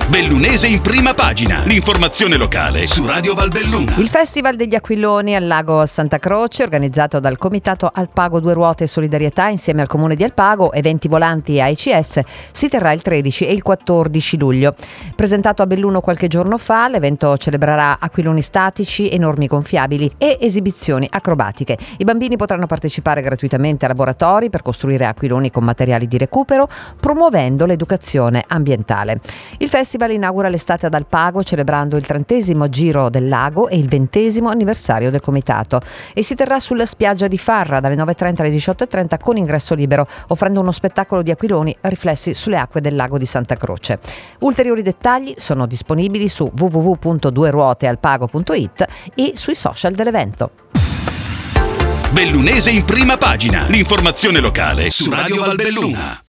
Bellunese in prima pagina. L'informazione locale su Radio Valbelluna. Il Festival degli Aquiloni al Lago Santa Croce, organizzato dal Comitato Alpago Due Ruote e Solidarietà insieme al Comune di Alpago, Eventi Volanti e AICS, si terrà il 13 e il 14 luglio. Presentato a Belluno qualche giorno fa, l'evento celebrerà aquiloni statici, enormi gonfiabili e esibizioni acrobatiche. I bambini potranno partecipare gratuitamente a laboratori per costruire aquiloni con materiali di recupero, promuovendo l'educazione ambientale. Il festival inaugura l'estate ad Alpago celebrando il 30° Giro del Lago e il 20° anniversario del comitato e si terrà sulla spiaggia di Farra dalle 9:30 alle 18:30 con ingresso libero, offrendo uno spettacolo di aquiloni riflessi sulle acque del lago di Santa Croce. Ulteriori dettagli sono disponibili su www.dueruotealpago.it e sui social dell'evento. Bellunese in prima pagina. L'informazione locale su Radio Valbelluna.